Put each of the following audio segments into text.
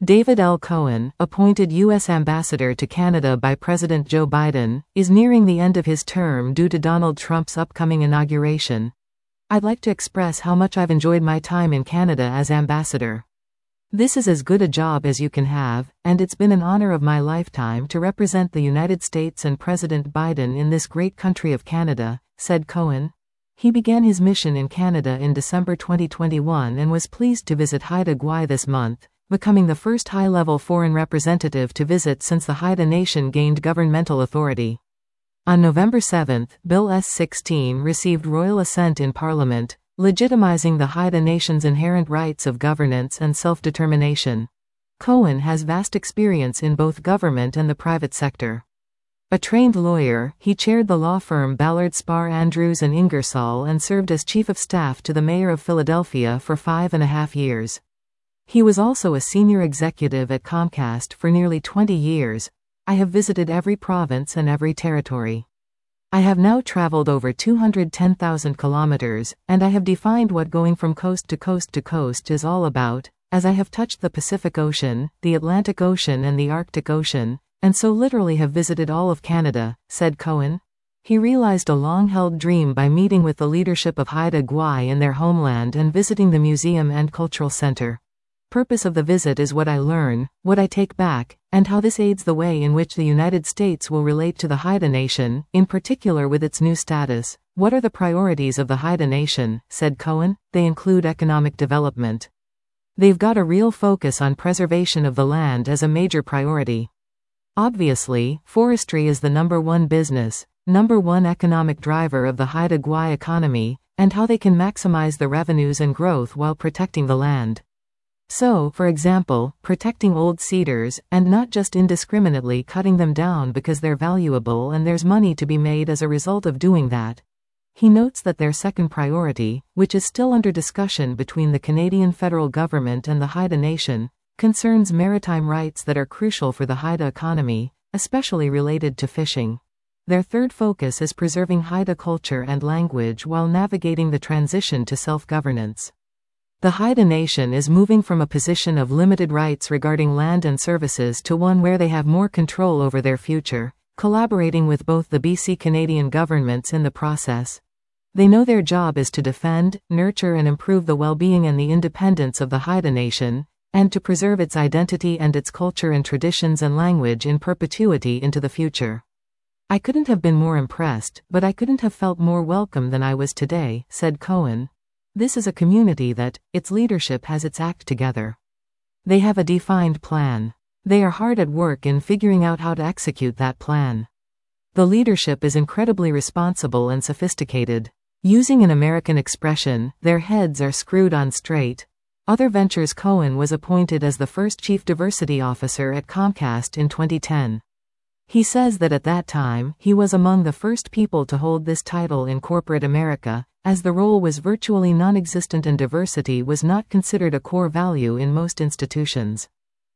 David L. Cohen, appointed U.S. Ambassador to Canada by President Joe Biden, is nearing the end of his term due to Donald Trump's upcoming inauguration. I'd like to express how much I've enjoyed my time in Canada as ambassador. This is as good a job as you can have, and it's been an honor of my lifetime to represent the United States and President Biden in this great country of Canada, said Cohen. He began his mission in Canada in December 2021 and was pleased to visit Haida Gwaii this month, becoming the first high-level foreign representative to visit since the Haida Nation gained governmental authority. On November 7, Bill S-16 received royal assent in Parliament, legitimizing the Haida Nation's inherent rights of governance and self-determination. Cohen has vast experience in both government and the private sector. A trained lawyer, he chaired the law firm Ballard Spahr Andrews and Ingersoll and served as chief of staff to the mayor of Philadelphia for 5.5 years. He was also a senior executive at Comcast for nearly 20 years. I have visited every province and every territory. I have now traveled over 210,000 kilometers, and I have defined what going from coast to coast to coast is all about, as I have touched the Pacific Ocean, the Atlantic Ocean and the Arctic Ocean, and so literally have visited all of Canada, said Cohen. He realized a long-held dream by meeting with the leadership of Haida Gwaii in their homeland and visiting the museum and cultural center. Purpose of the visit is what I learn, what I take back, and how this aids the way in which the United States will relate to the Haida Nation, in particular with its new status. What are the priorities of the Haida Nation, said Cohen? They include economic development. They've got a real focus on preservation of the land as a major priority. Obviously, forestry is the #1 business, #1 economic driver of the Haida Gwaii economy, and how they can maximize the revenues and growth while protecting the land. So, for example, protecting old cedars, and not just indiscriminately cutting them down because they're valuable and there's money to be made as a result of doing that. He notes that their second priority, which is still under discussion between the Canadian federal government and the Haida Nation, concerns maritime rights that are crucial for the Haida economy, especially related to fishing. Their third focus is preserving Haida culture and language while navigating the transition to self-governance. The Haida Nation is moving from a position of limited rights regarding land and services to one where they have more control over their future, collaborating with both the BC Canadian governments in the process. They know their job is to defend, nurture and improve the well-being and the independence of the Haida Nation, and to preserve its identity and its culture and traditions and language in perpetuity into the future. I couldn't have been more impressed, but I couldn't have felt more welcome than I was today, said Cohen. This is a community that, its leadership has its act together. They have a defined plan. They are hard at work in figuring out how to execute that plan. The leadership is incredibly responsible and sophisticated. Using an American expression, their heads are screwed on straight. Other ventures. Cohen was appointed as the first Chief Diversity Officer at Comcast in 2010. He says that at that time, he was among the first people to hold this title in corporate America, as the role was virtually non-existent and diversity was not considered a core value in most institutions.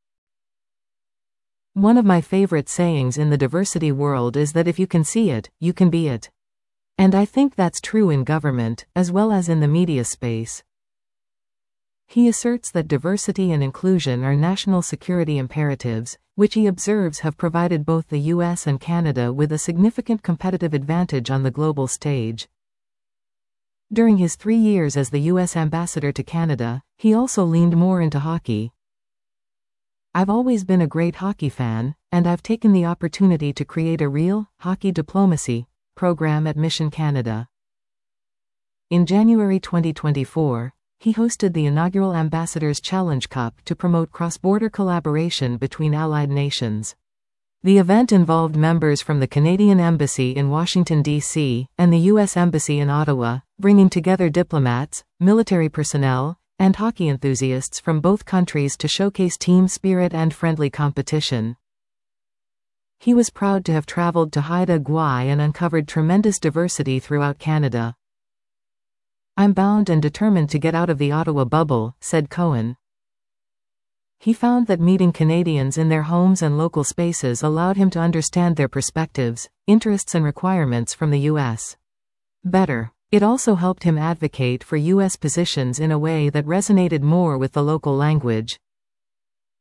One of my favorite sayings in the diversity world is that if you can see it, you can be it. And I think that's true in government, as well as in the media space. He asserts that diversity and inclusion are national security imperatives, which he observes have provided both the US and Canada with a significant competitive advantage on the global stage. During his 3 years as the U.S. ambassador to Canada, he also leaned more into hockey. I've always been a great hockey fan, and I've taken the opportunity to create a real, hockey diplomacy, program at Mission Canada. In January 2024, he hosted the inaugural Ambassadors Challenge Cup to promote cross-border collaboration between allied nations. The event involved members from the Canadian Embassy in Washington, D.C., and the U.S. Embassy in Ottawa, bringing together diplomats, military personnel, and hockey enthusiasts from both countries to showcase team spirit and friendly competition. He was proud to have traveled to Haida Gwaii and uncovered tremendous diversity throughout Canada. I'm bound and determined to get out of the Ottawa bubble, said Cohen. He found that meeting Canadians in their homes and local spaces allowed him to understand their perspectives, interests and requirements from the U.S. better. It also helped him advocate for U.S. positions in a way that resonated more with the local language.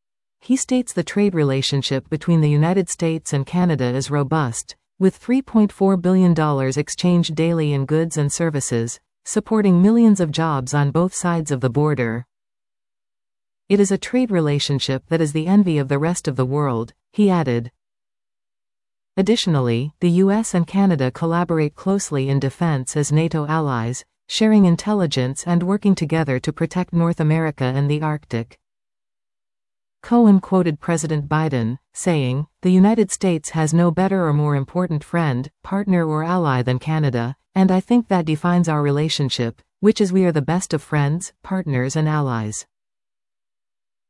He states the trade relationship between the United States and Canada is robust, with $3.4 billion exchanged daily in goods and services, supporting millions of jobs on both sides of the border. It is a trade relationship that is the envy of the rest of the world, he added. Additionally, the US and Canada collaborate closely in defense as NATO allies, sharing intelligence and working together to protect North America and the Arctic. Cohen quoted President Biden, saying, "The United States has no better or more important friend, partner or ally than Canada, and I think that defines our relationship, which is we are the best of friends, partners and allies."